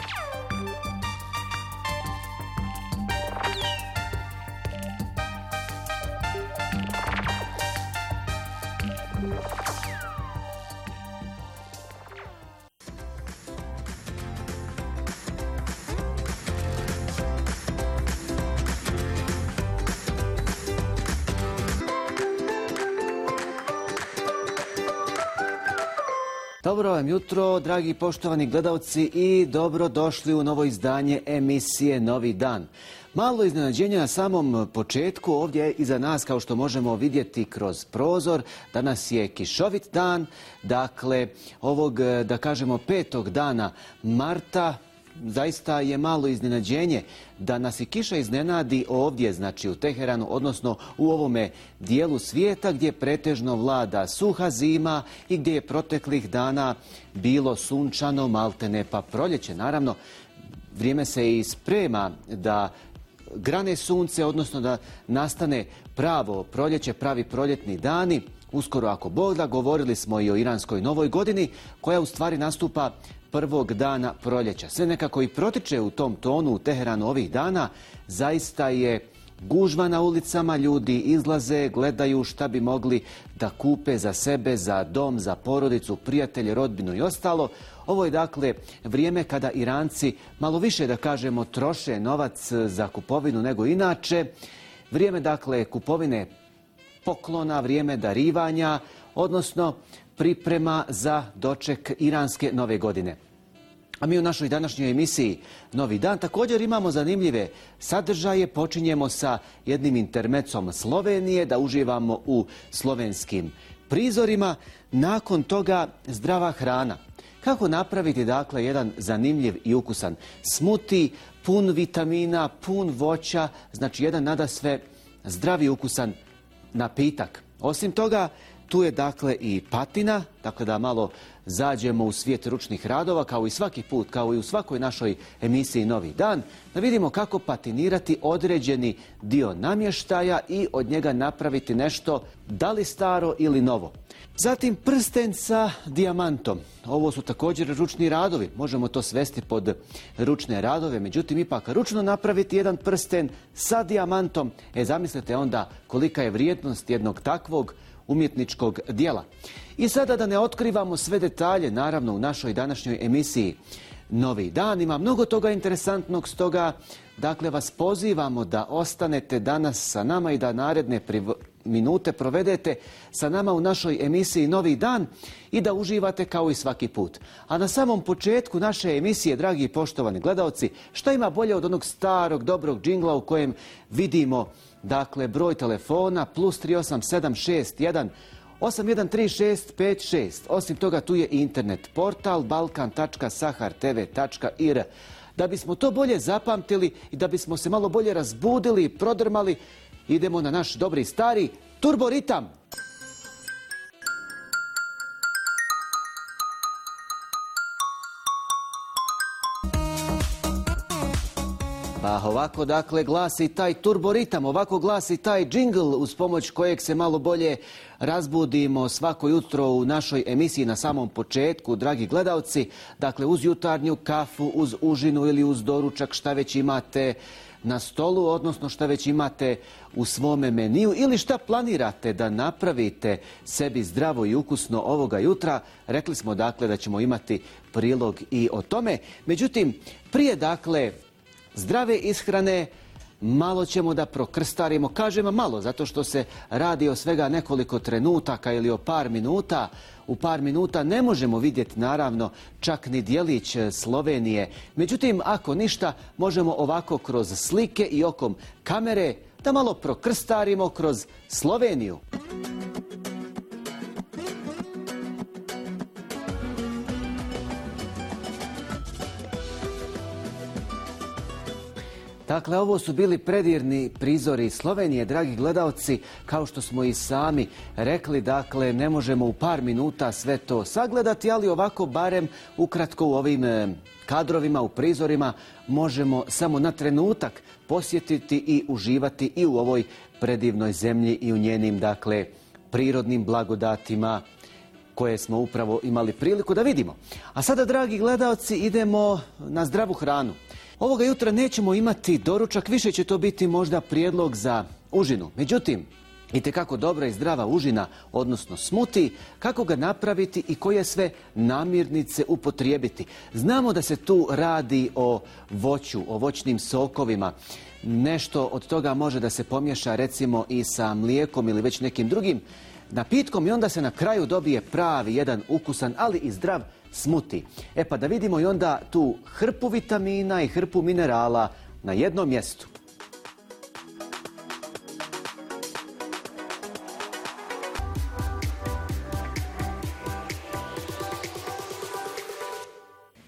Dobro vam jutro, dragi poštovani gledalci, i dobro došli u novo izdanje emisije Novi dan. Malo iznenađenja na samom početku, ovdje iza nas, kao što možemo vidjeti kroz prozor. Danas je kišovit dan, dakle ovog, da kažemo, 5. dana marta. Zaista je malo iznenađenje da nas i kiša iznenadi ovdje, znači u Teheranu, odnosno u ovome dijelu svijeta gdje pretežno vlada suha zima i gdje je proteklih dana bilo sunčano, maltene pa proljeće. Naravno, vrijeme se i sprema da grane sunce, odnosno da nastane pravo proljeće, pravi proljetni dani. Uskoro, ako Bog da, govorili smo i o iranskoj novoj godini, koja u stvari nastupa prvog dana proljeća. Sve nekako i protiče u tom tonu u Teheranu ovih dana. Zaista je gužva na ulicama, ljudi izlaze, gledaju šta bi mogli da kupe za sebe, za dom, za porodicu, prijatelje, rodbinu i ostalo. Ovo je dakle vrijeme kada Iranci malo više, da kažemo, troše novac za kupovinu nego inače. Vrijeme dakle kupovine poklona, vrijeme darivanja, odnosno priprema za doček iranske nove godine. A mi u našoj današnjoj emisiji Novi dan također imamo zanimljive sadržaje. Počinjemo sa jednim intermecom Slovenije, da uživamo u slovenskim prizorima. Nakon toga zdrava hrana. Kako napraviti dakle jedan zanimljiv i ukusan smuti, pun vitamina, pun voća, znači jedan nadasve zdravi ukusan napitak. Osim toga, tu je dakle i patina, dakle da malo zađemo u svijet ručnih radova, kao i svaki put, kao i u svakoj našoj emisiji Novi dan, da vidimo kako patinirati određeni dio namještaja i od njega napraviti nešto, da li staro ili novo. Zatim prsten sa dijamantom. Ovo su također ručni radovi. Možemo to svesti pod ručne radove, međutim ipak ručno napraviti jedan prsten sa dijamantom. Zamislite onda kolika je vrijednost jednog takvog umjetničkog dijela. I sada da ne otkrivamo sve detalje, naravno u našoj današnjoj emisiji Novi dan ima mnogo toga interesantnog, stoga dakle vas pozivamo da ostanete danas sa nama i da naredne minute provedete sa nama u našoj emisiji Novi dan i da uživate kao i svaki put. A na samom početku naše emisije, dragi i poštovani gledaoci, šta ima bolje od onog starog dobrog džingla u kojem vidimo dakle broj telefona +38761 813656. Osim toga tu je i internet portal balkan.sahartv.ir. Da bismo to bolje zapamtili i da bismo se malo bolje razbudili i prodrmali, idemo na naš dobri stari turboritam. Pa ovako dakle glasi taj turboritam, ovako glasi taj džingl uz pomoć kojeg se malo bolje razbudimo svako jutro u našoj emisiji na samom početku, dragi gledalci. Dakle, uz jutarnju kafu, uz užinu ili uz doručak, šta već imate na stolu, odnosno šta već imate u svome meniju ili šta planirate da napravite sebi zdravo i ukusno ovoga jutra. Rekli smo dakle da ćemo imati prilog i o tome. Međutim, prije dakle zdrave ishrane malo ćemo da prokrstarimo. Kažemo malo zato što se radi o svega nekoliko trenutaka ili o par minuta. U par minuta ne možemo vidjeti naravno čak ni dijelić Slovenije. Međutim, ako ništa, možemo ovako kroz slike i okom kamere da malo prokrstarimo kroz Sloveniju. Dakle, ovo su bili predirni prizori Slovenije, dragi gledaoci, kao što smo i sami rekli, dakle, ne možemo u par minuta sve to sagledati, ali ovako barem ukratko u ovim kadrovima, u prizorima, možemo samo na trenutak posjetiti i uživati i u ovoj predivnoj zemlji i u njenim, dakle, prirodnim blagodatima koje smo upravo imali priliku da vidimo. A sada, dragi gledaoci, idemo na zdravu hranu. Ovoga jutra nećemo imati doručak, više će to biti možda prijedlog za užinu. Međutim, itekako dobra i zdrava užina, odnosno smuti, kako ga napraviti i koje sve namirnice upotrijebiti. Znamo da se tu radi o voću, o voćnim sokovima. Nešto od toga može da se pomješa recimo i sa mlijekom ili već nekim drugim napitkom i onda se na kraju dobije pravi jedan ukusan, ali i zdrav smuti. Pa da vidimo i onda tu hrpu vitamina i hrpu minerala na jednom mjestu.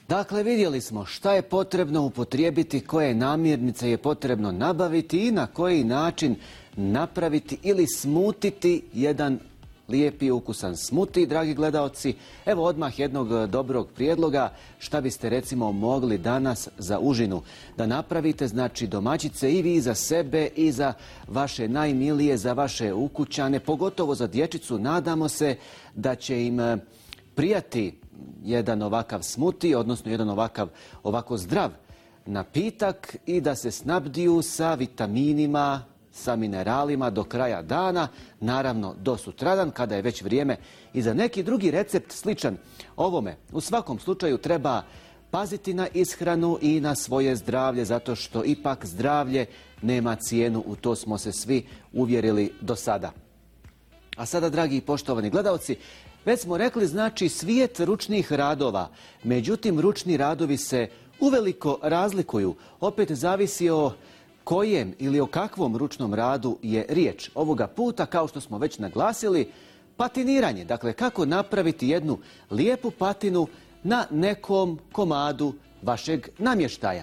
Dakle, vidjeli smo šta je potrebno upotrijebiti, koje namirnice je potrebno nabaviti i na koji način napraviti ili smutiti jedan lijepi ukusan smuti, dragi gledaoci. Evo odmah jednog dobrog prijedloga šta biste recimo mogli danas za užinu da napravite, znači domaćice i vi za sebe i za vaše najmilije, za vaše ukućane, pogotovo za dječicu. Nadamo se da će im prijati jedan ovakav smuti, odnosno jedan ovako zdrav napitak i da se snabdiju sa vitaminima, sa mineralima do kraja dana, naravno do sutradan kada je već vrijeme i za neki drugi recept sličan ovome. U svakom slučaju treba paziti na ishranu i na svoje zdravlje, zato što ipak zdravlje nema cijenu, u to smo se svi uvjerili do sada. A sada, dragi i poštovani gledaoci, već smo rekli, znači, svijet ručnih radova. Međutim, ručni radovi se uveliko razlikuju. Opet zavisi o kojem ili o kakvom ručnom radu je riječ. Ovoga puta, kao što smo već naglasili, patiniranje. Dakle, kako napraviti jednu lijepu patinu na nekom komadu vašeg namještaja.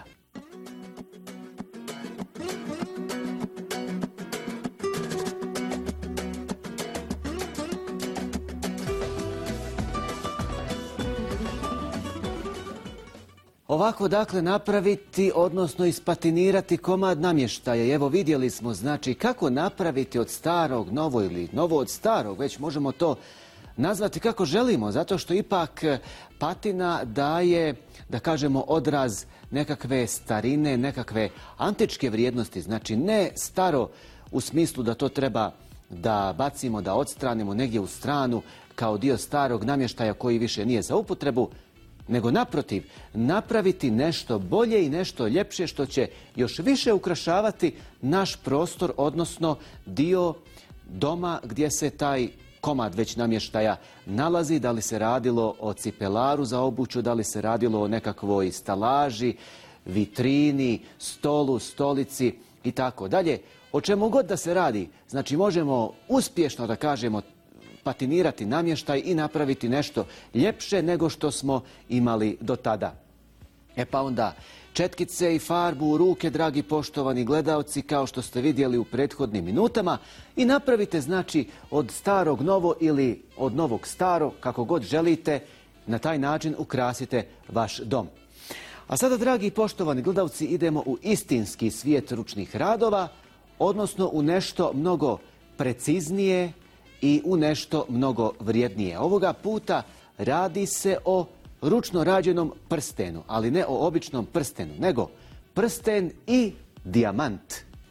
Ovako, dakle, napraviti, odnosno ispatinirati komad namještaja. Evo, vidjeli smo, znači, kako napraviti od starog novo ili novo od starog. Već možemo to nazvati kako želimo, zato što ipak patina daje, da kažemo, odraz nekakve starine, nekakve antičke vrijednosti. Znači, ne staro u smislu da to treba da bacimo, da odstranimo negdje u stranu kao dio starog namještaja koji više nije za upotrebu, nego naprotiv, napraviti nešto bolje i nešto ljepše što će još više ukrašavati naš prostor, odnosno dio doma gdje se taj komad već namještaja nalazi, da li se radilo o cipelaru za obuću, da li se radilo o nekakvoj stalaži, vitrini, stolu, stolici i tako dalje. O čemu god da se radi, znači možemo uspješno, da kažemo, patinirati namještaj i napraviti nešto ljepše nego što smo imali do tada. Pa onda četkice i farbu u ruke, dragi poštovani gledaoci, kao što ste vidjeli u prethodnim minutama, i napravite, znači, od starog novo ili od novog staro, kako god želite, na taj način ukrasite vaš dom. A sada, dragi poštovani gledaoci, idemo u istinski svijet ručnih radova, odnosno u nešto mnogo preciznije i u nešto mnogo vrijednije. Ovoga puta radi se o ručno rađenom prstenu, ali ne o običnom prstenu, nego prsten i dijamant.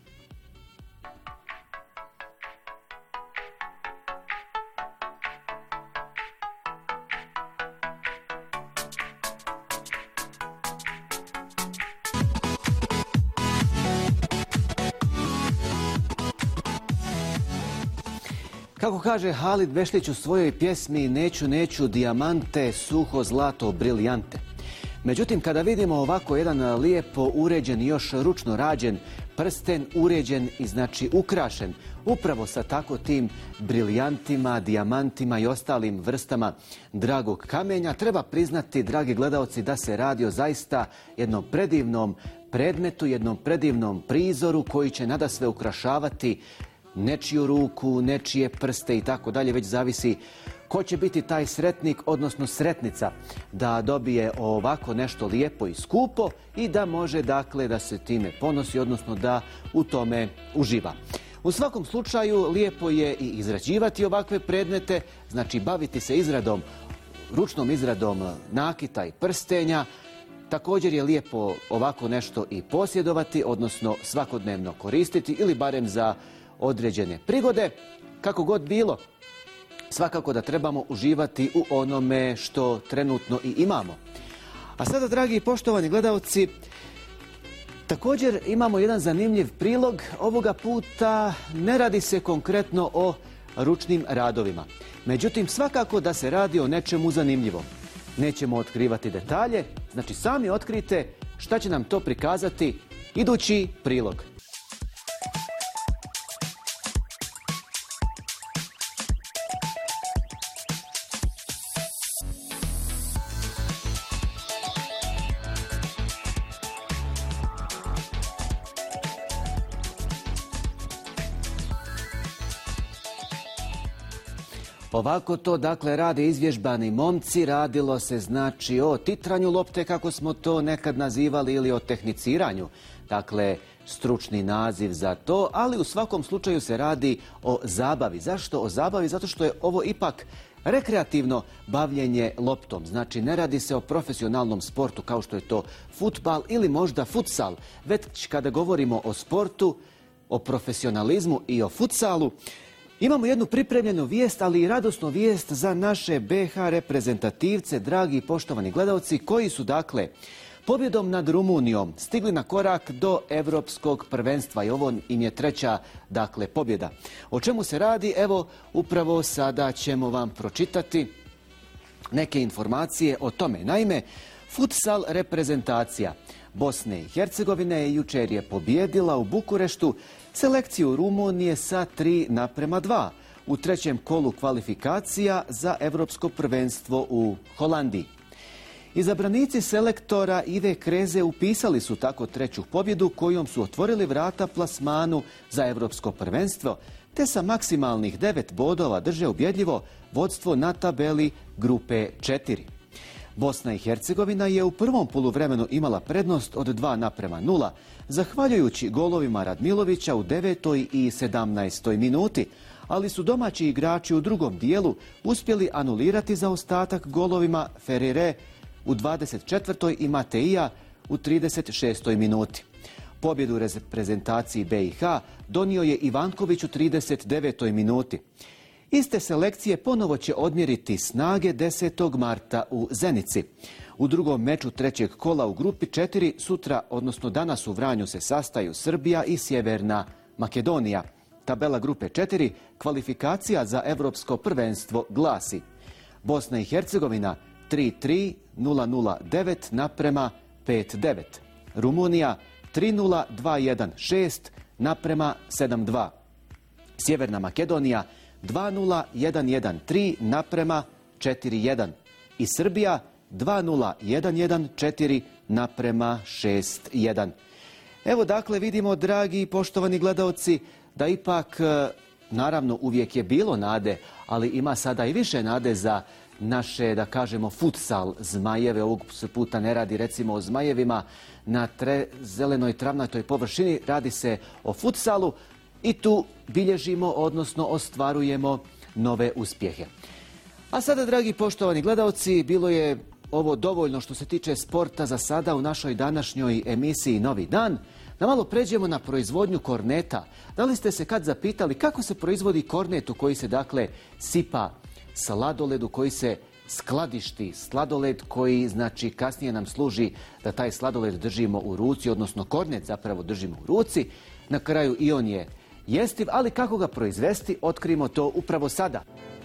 Kako kaže Halid Bešlić u svojoj pjesmi Neću, dijamante, suho zlato, briljante. Međutim, kada vidimo ovako jedan lijepo uređen, još ručno rađen prsten, uređen i znači ukrašen upravo sa tako tim briljantima, dijamantima i ostalim vrstama dragog kamenja, treba priznati, dragi gledaoci, da se radi o zaista jednom predivnom predmetu, jednom predivnom prizoru koji će nadasve ukrašavati nečiju ruku, nečije prste i tako dalje, već zavisi ko će biti taj sretnik, odnosno sretnica, da dobije ovako nešto lijepo i skupo i da može, dakle, da se time ponosi, odnosno da u tome uživa. U svakom slučaju, lijepo je i izrađivati ovakve predmete, znači baviti se izradom, ručnom izradom nakita i prstenja. Također je lijepo ovako nešto i posjedovati, odnosno svakodnevno koristiti ili barem za određene prigode. Kako god bilo, svakako da trebamo uživati u onome što trenutno i imamo. A sada, dragi i poštovani gledaoci, također imamo jedan zanimljiv prilog. Ovoga puta ne radi se konkretno o ručnim radovima. Međutim, svakako da se radi o nečemu zanimljivom. Nećemo otkrivati detalje, znači sami otkrite šta će nam to prikazati idući prilog. Ovako to, dakle, rade izvježbani momci. Radilo se, znači, o titranju lopte, kako smo to nekad nazivali, ili o tehniciranju. Dakle, stručni naziv za to, ali u svakom slučaju se radi o zabavi. Zašto o zabavi? Zato što je ovo ipak rekreativno bavljenje loptom. Znači, ne radi se o profesionalnom sportu kao što je to fudbal ili možda futsal. Već kada govorimo o sportu, o profesionalizmu i o futsalu, imamo jednu pripremljenu vijest, ali i radosnu vijest za naše BH reprezentativce, dragi i poštovani gledalci, koji su, dakle, pobjedom nad Rumunijom stigli na korak do Evropskog prvenstva i ovo im je treća, dakle, pobjeda. O čemu se radi? Evo, upravo sada ćemo vam pročitati neke informacije o tome. Naime, futsal reprezentacija Bosne i Hercegovine jučer je pobijedila u Bukureštu selekciju Rumunije sa 3:2 u trećem kolu kvalifikacija za Evropsko prvenstvo u Holandiji. Izabranici selektora Ive Kreze upisali su tako treću pobjedu kojom su otvorili vrata plasmanu za Evropsko prvenstvo, te sa maksimalnih 9 bodova drže ubjedljivo vodstvo na tabeli grupe 4. Bosna i Hercegovina je u prvom poluvremenu imala prednost od 2:0, zahvaljujući golovima Radmilovića u 9. i 17. minuti, ali su domaći igrači u drugom dijelu uspjeli anulirati zaostatak golovima Ferire u 24. i Mateija u 36. minuti. Pobjedu reprezentaciji BiH donio je Ivanković u 39. minuti. Iste selekcije ponovo će odmjeriti snage 10. marta u Zenici. U drugom meču trećeg kola u grupi 4 sutra, odnosno danas u Vranju, se sastaju Srbija i Sjeverna Makedonija. Tabela grupe 4, kvalifikacija za Evropsko prvenstvo glasi: Bosna i Hercegovina 3:3, 0:9 5:9. Rumunija 3:0, 2:1, 6 7:2. Sjeverna Makedonija 2:0, 1:1, 3 4:1. I Srbija 2:0, 1:1, 4 6:1. Evo, dakle, vidimo, dragi i poštovani gledaoci, da ipak, naravno, uvijek je bilo nade, ali ima sada i više nade za naše, da kažemo, futsal Zmajeve. Ovog se puta ne radi, recimo, o Zmajevima na zelenoj travnatoj površini. Radi se o futsalu i tu bilježimo, odnosno ostvarujemo nove uspjehe. A sada, dragi poštovani gledaoci, bilo je ovo dovoljno što se tiče sporta za sada u našoj današnjoj emisiji Novi dan. Da malo pređemo na proizvodnju korneta. Da li ste se kad zapitali kako se proizvodi kornet u koji se, dakle, sipa sladoled, u koji se skladišti sladoled, koji, znači, kasnije nam služi da taj sladoled držimo u ruci, odnosno kornet zapravo držimo u ruci. Na kraju i on je jestiv, ali kako ga proizvesti, otkrijemo to upravo sada.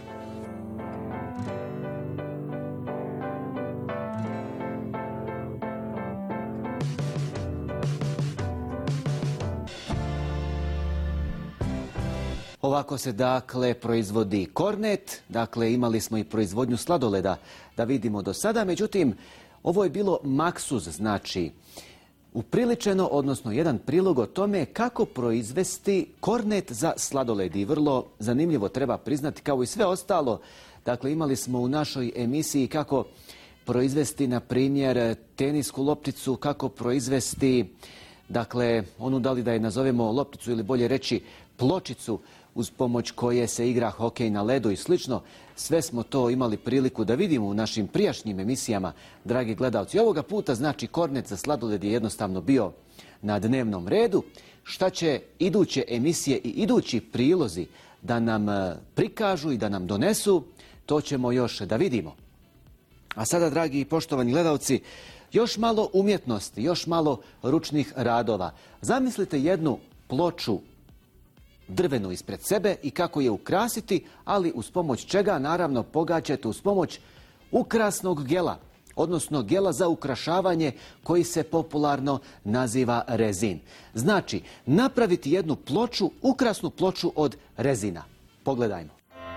Ovako se, dakle, proizvodi kornet. Dakle, imali smo i proizvodnju sladoleda, da vidimo do sada. Međutim, ovo je bilo maksuz, znači, upriličeno, odnosno jedan prilog o tome kako proizvesti kornet za sladoled. I vrlo zanimljivo, treba priznati, kao i sve ostalo. Dakle, imali smo u našoj emisiji kako proizvesti, na primjer, tenisku lopticu, kako proizvesti, dakle, onu, da li da je nazovemo lopticu ili bolje reći pločicu uz pomoć koje se igra hokej na ledu i slično. Sve smo to imali priliku da vidimo u našim prijašnjim emisijama, dragi gledalci. Ovoga puta, znači, kornet za sladoled je jednostavno bio na dnevnom redu. Šta će iduće emisije i idući prilozi da nam prikažu i da nam donesu, to ćemo još da vidimo. A sada, dragi i poštovani gledalci, još malo umjetnosti, još malo ručnih radova. Zamislite jednu ploču drvenu ispred sebe i kako je ukrasiti, ali uz pomoć čega? Naravno, pogađate uz pomoć ukrasnog gela, odnosno gela za ukrašavanje koji se popularno naziva rezin. Znači, napraviti jednu ploču, ukrasnu ploču od rezina. Pogledajmo.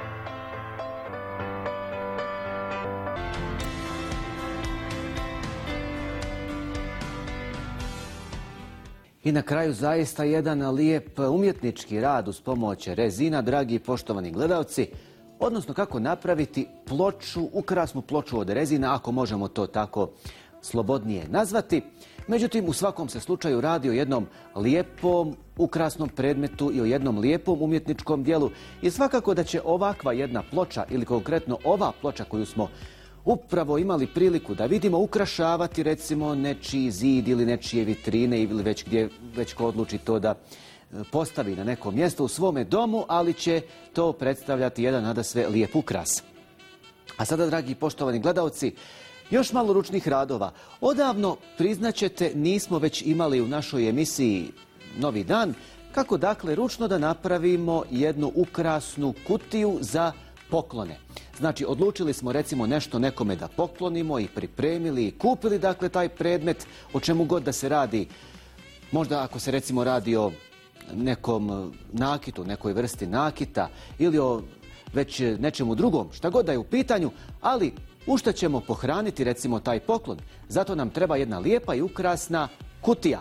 I na kraju zaista jedan lijep umjetnički rad uz pomoć rezina, dragi i poštovani gledalci. odnosno kako napraviti ploču, ukrasnu ploču od rezina, ako možemo to tako slobodnije nazvati. Međutim, u svakom se slučaju radi o jednom lijepom, ukrasnom predmetu i o jednom lijepom umjetničkom dijelu. I svakako da će ovakva jedna ploča, ili konkretno ova ploča koju smo upravo imali priliku da vidimo, ukrašavati recimo nečiji zid ili nečije vitrine ili već ko odluči to da postavi na neko mjesto u svome domu, ali će to predstavljati jedan nadasve lijep ukras. A sada, dragi poštovani gledaoci, još malo ručnih radova. Odavno, priznaćete, nismo već imali u našoj emisiji Novi dan, kako dakle ručno da napravimo jednu ukrasnu kutiju za poklone. Znači, odlučili smo recimo nešto nekome da poklonimo i pripremili i kupili dakle taj predmet, o čemu god da se radi. Možda ako se recimo radi o nekom nakitu, nekoj vrsti nakita ili o već nečemu drugom, šta god da je u pitanju, ali u što ćemo pohraniti recimo taj poklon. Zato nam treba jedna lijepa i ukrasna kutija.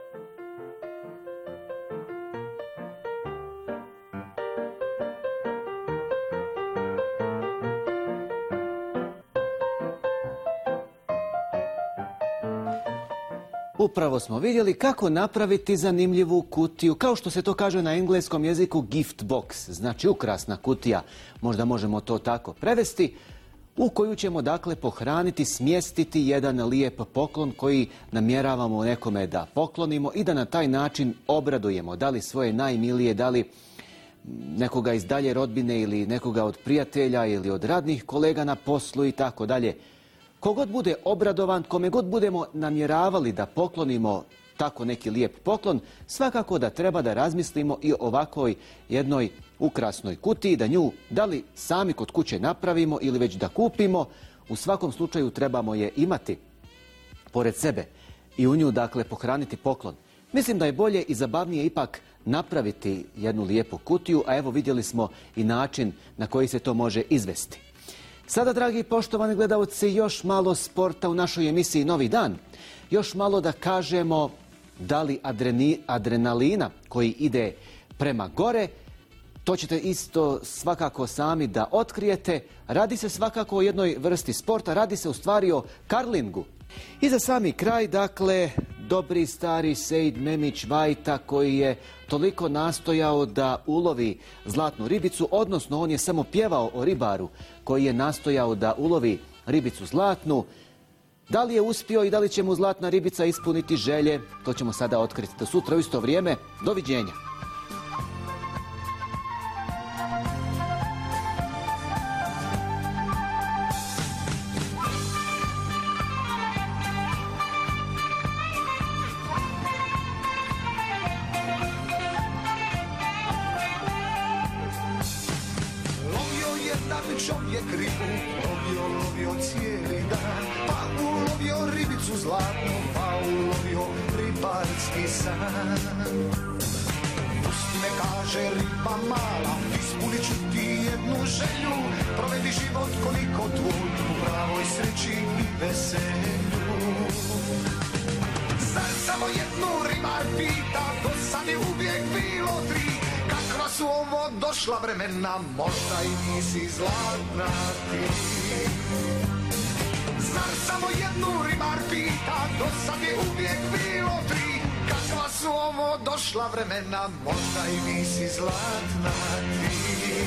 Upravo smo vidjeli kako napraviti zanimljivu kutiju, kao što se to kaže na engleskom jeziku gift box, znači ukrasna kutija, možda možemo to tako prevesti, u koju ćemo dakle pohraniti, smjestiti jedan lijep poklon koji namjeravamo nekome da poklonimo i da na taj način obradujemo, da li svoje najmilije, da li nekoga iz dalje rodbine ili nekoga od prijatelja ili od radnih kolega na poslu i tako dalje. Kogod bude obradovan, kome god budemo namjeravali da poklonimo tako neki lijep poklon, svakako da treba da razmislimo i o ovakvoj jednoj ukrasnoj kutiji, da nju da li sami kod kuće napravimo ili već da kupimo. U svakom slučaju trebamo je imati pored sebe i u nju dakle pohraniti poklon. Mislim da je bolje i zabavnije ipak napraviti jednu lijepu kutiju, a evo vidjeli smo i način na koji se to može izvesti. Sada, dragi poštovani gledalci, još malo sporta u našoj emisiji Novi dan. Još malo da kažemo da li adrenalina koji ide prema gore, to ćete isto svakako sami da otkrijete. Radi se svakako o jednoj vrsti sporta, radi se u stvari o karlingu. I za sami kraj, dakle, dobri stari Sejd Memić Vajta koji je toliko nastojao da ulovi zlatnu ribicu, odnosno on je samo pjevao o ribaru koji je nastojao da ulovi ribicu zlatnu. Da li je uspio i da li će mu zlatna ribica ispuniti želje, to ćemo sada otkriti do sutra u isto vrijeme. Doviđenja. Čovjek ribu lovio cijeli dan, pa ulovio ribicu zlatnu, pa ulovio ribarski san. Pusti me, kaže riba mala, ispunit ću ti jednu želju, provedi život koliko tvoj, u pravoj sreći i veselju. Zar samo jednu ribar pita, do sad je uvijek bilo tri, kakva su ovo došla vremena, možda i nisi zlatna ti. Zar samo jednu ribar pita, do sad je uvijek bilo tri, kakva su ovo došla vremena, možda i nisi zlatna ti.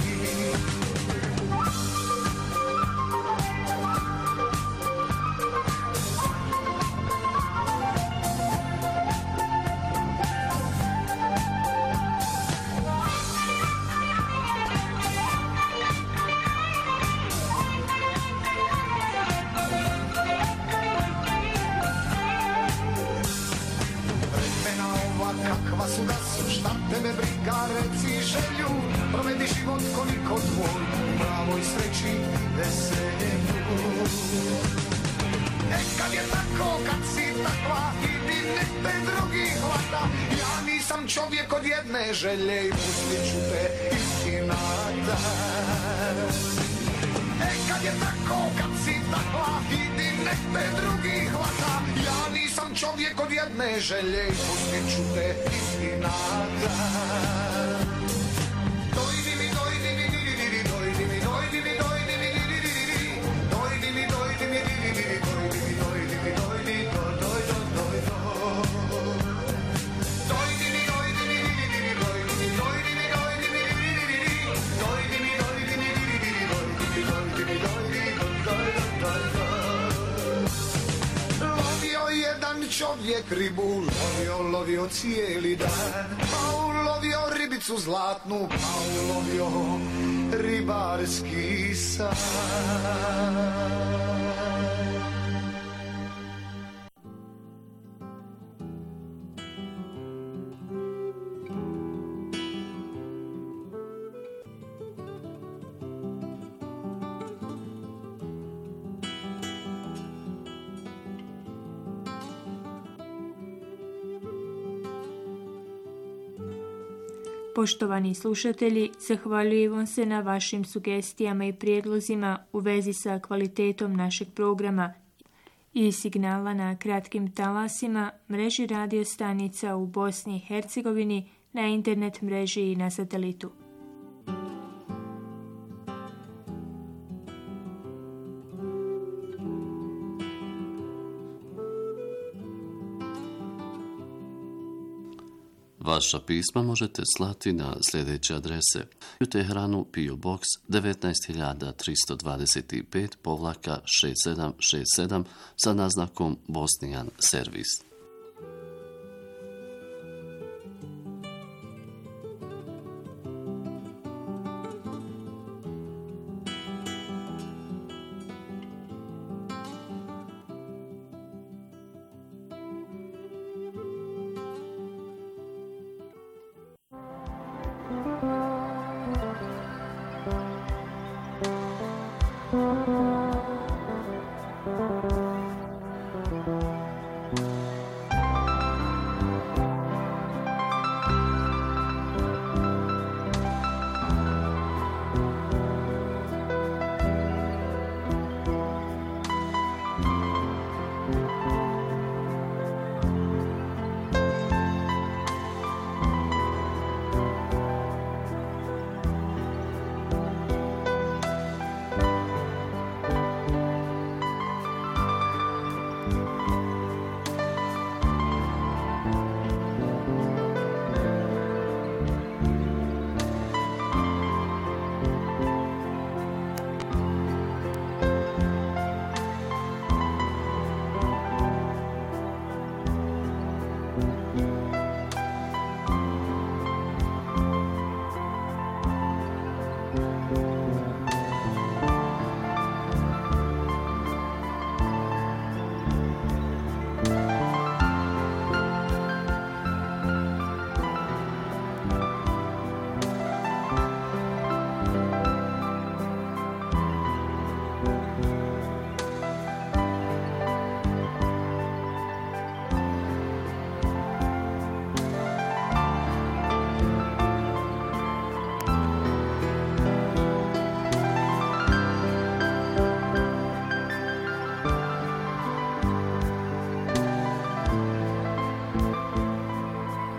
Kakva su da su, šta tebe briga, reci želju, provedi život koliko tvoj, u pravoj sreći veselju. Nekad je tako, kad si takva, idi nek te drugi hvata, ja nisam čovjek od jedne želje i pustit ću te istina da. Nekad je tako, kad si takva, idi nek te drugi hvata, ja nisam čovjek od jedne želje i pustit ću te istina da. Dojdi mi, dojdi mi, dojdi mi, dojdi mi, dojdi uvijek ribu lovio cijeli dan. Pa ulovio ribicu zlatnu, pa ulovio ribarski san. Poštovani slušatelji, zahvaljujemo se na vašim sugestijama i prijedlozima u vezi sa kvalitetom našeg programa i signala na kratkim talasima, mreži radio stanica u Bosni i Hercegovini, na internet mreži i na satelitu. Vaša pisma možete slati na sljedeće adrese: u Teheranu PO Box 19325-6767 sa naznakom Bosnian Servis.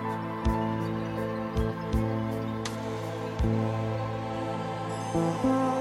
Thank you.